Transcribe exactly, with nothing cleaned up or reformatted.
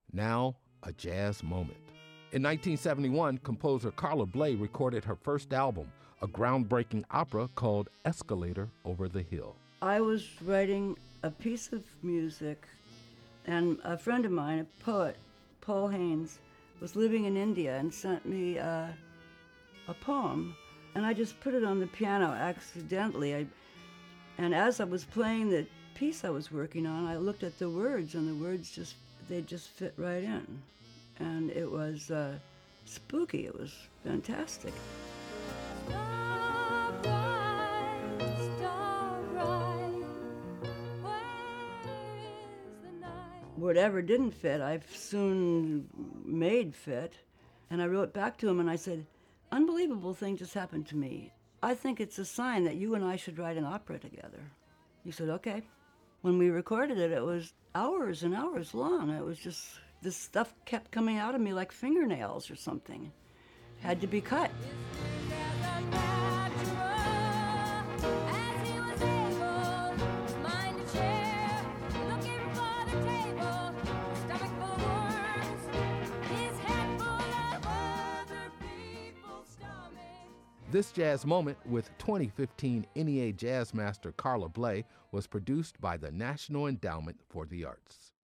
Now, a jazz moment. In nineteen seventy-one, composer Carla Bley recorded her first album, a groundbreaking opera called Escalator Over the Hill. I was writing a piece of music, and a friend of mine, a poet, Paul Haynes, was living in India and sent me uh, a poem, and I just put it on the piano accidentally. I, and as I was playing the piece I was working on, I looked at the words, and the words just, they just fit right in. And it was uh, spooky. It was fantastic. Stop right, stop right. Where is the night? Whatever didn't fit, I've soon made fit. And I wrote back to him and I said, unbelievable thing just happened to me. I think it's a sign that you and I should write an opera together. He said, okay. When we recorded it, it was hours and hours long. It was just, this stuff kept coming out of me like fingernails or something. Had to be cut. This jazz moment with twenty fifteen N E A Jazz Master Carla Bley was produced by the National Endowment for the Arts.